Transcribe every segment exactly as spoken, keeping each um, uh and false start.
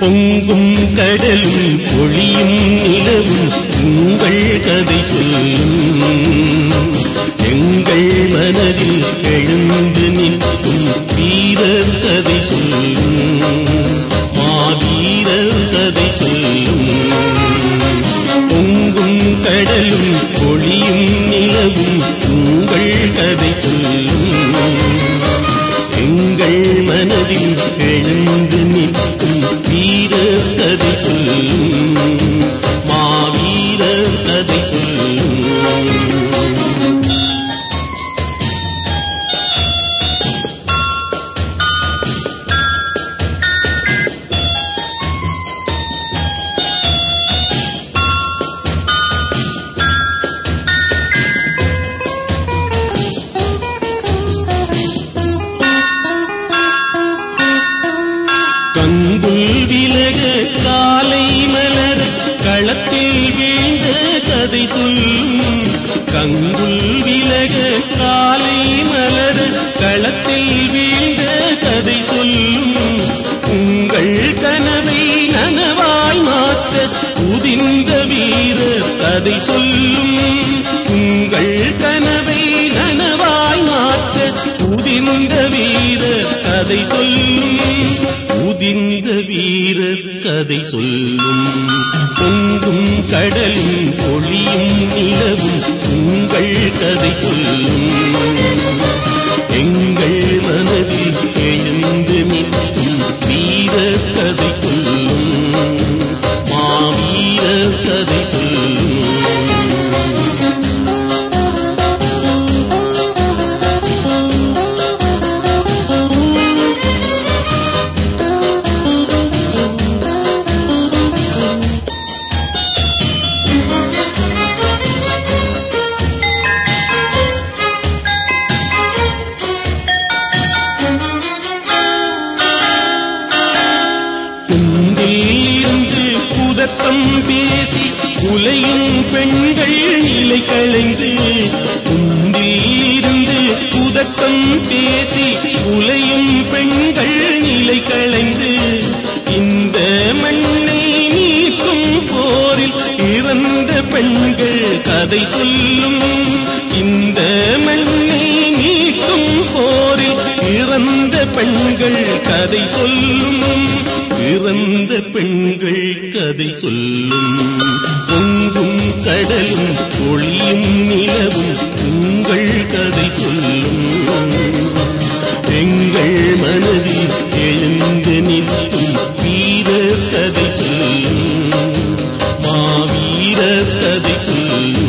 பொங்கும் கடலும் பொழியும் நிலவும் உங்கள் கதை சொல்லும். எங்கள் மனதில் எழுந்து நிற்கும் வீரர் கதை சொல்லும். மாவீரர் கதை சொல்லும். பொங்கும் கடலும் பொழியும் நிலவும் உங்கள் கதை சொல்லும். எங்கள் மனதில் எழுந்து நிற்கும் வீரர் கதை சொல்லும். மாவீரர் கதை சொல்லும். கங்குல் விலக காலை மலர் களத்தில் வீழ்ந்த கதை சொல்லும். கங்குல் விலக காலை மலர் களத்தில் வீழ்ந்த கதை சொல்லும். உங்கள் கனவை நனவாய் மாற்ற உதிர்ந்த வீரர் கதை சொல்லும். உங்கள் கனவை நனவாய் மாற்ற உதிர்ந்த வீரர் கதை சொல்லும். உதிர்ந்த வீரர் கதை சொல்லும். பொங்கும் கடலும் பொழியும் நிலவும் உங்கள் கதை சொல்லும். எங்கள் மனதில் எழுந்து நிற்கும் வீரர் கதை சொல்லும். மாவீரர் கதை சொல்லும். குந்திலிருந்து குதத்தம் பேசி உலையும் பெண்கள் நிலை களைந்து. குந்திலிருந்து குதத்தம் பேசி உலையும் பெண்கள் நிலை களைந்து. இந்த மண்ணை நீக்கும் போரில் இறந்த பெண்கள் கதை சொல்லும். இந்த மண்ணை நீக்கும் போரில் இறந்த பெண்கள் கதை சொல்லும். இறந்த பெண்கள் கதை சொல்லும். பொங்கும் கடலும் பொழியும் நிலவும் உங்கள் கதை சொல்லும். எங்கள் மனதில் எழுந்து நிற்கும் வீரர் கதை சொல்லும். மாவீரர் கதை சொல்லும்.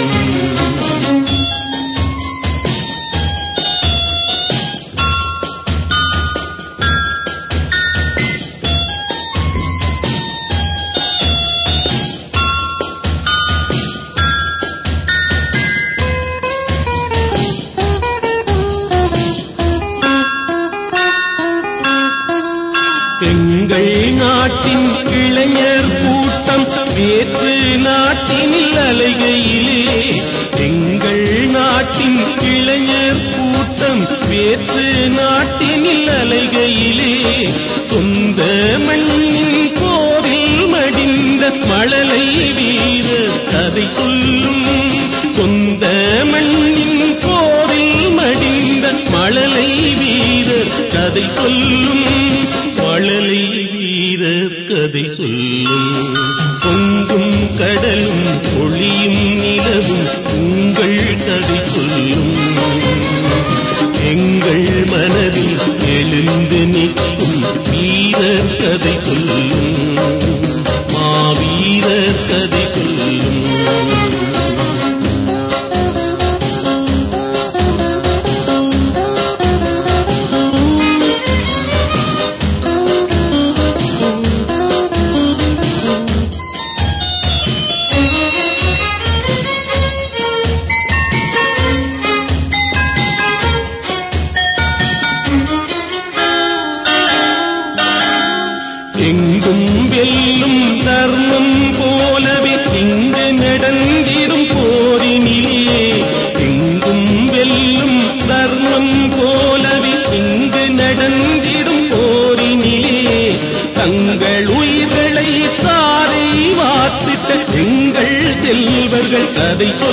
எங்கள் நாட்டின் இளைஞர் கூட்டம் வேற்று நாட்டினில் அலைகையிலே. எங்கள் நாட்டின் இளைஞர் கூட்டம் வேற்று நாட்டினில் அலைகையிலே. சொந்த மண்ணின் போரில் மடிந்த மழலை வீரர் கதை சொல்லும். சொந்த மண்ணின் போரில் மடிந்த மழலை வீரர் கதை சொல்லும். மழலை வீரர் கதை சொல்லும். பொங்கும் கடலும் பொழியும் நிலவும் உங்கள் கதை சொல்லும். எங்கள் மனதில் எழுந்து நிற்கும் வீரர் கதை சொல்லும். மாவீரர் கதை சொல்லும்.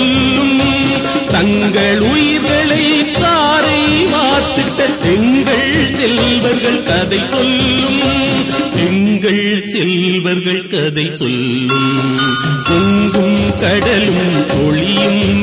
சொல்லும். தங்கள் உயிர்களை தாரை வார்த்திட்ட எங்கள் செல்வர்கள் கதை சொல்லும். எங்கள் செல்வர்கள் கதை சொல்லும். பொங்கும் கடலும் ஒளியும்